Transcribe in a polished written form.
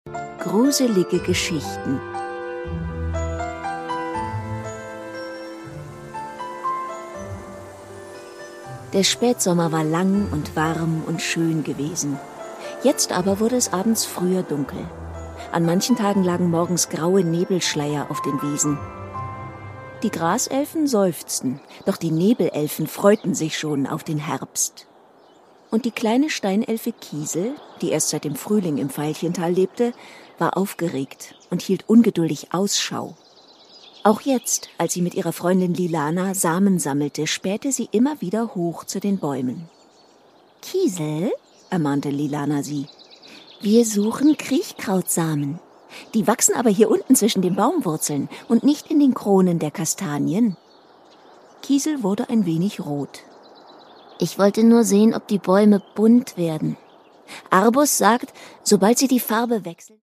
Gruselige Geschichten. Der Spätsommer war lang und warm und schön gewesen. Jetzt aber wurde es abends früher dunkel. An manchen Tagen lagen morgens graue Nebelschleier auf den Wiesen. Die Graselfen seufzten, doch die Nebelelfen freuten sich schon auf den Herbst. Und die kleine Steinelfe Kiesel, die erst seit dem Frühling im Veilchental lebte, war aufgeregt und hielt ungeduldig Ausschau. Auch jetzt, als sie mit ihrer Freundin Lilana Samen sammelte, spähte sie immer wieder hoch zu den Bäumen. »Kiesel«, ermahnte Lilana sie, »wir suchen Kriechkrautsamen. Die wachsen aber hier unten zwischen den Baumwurzeln und nicht in den Kronen der Kastanien.« Kiesel wurde ein wenig rot. »Ich wollte nur sehen, ob die Bäume bunt werden. Arbus sagt, sobald sie die Farbe wechseln...«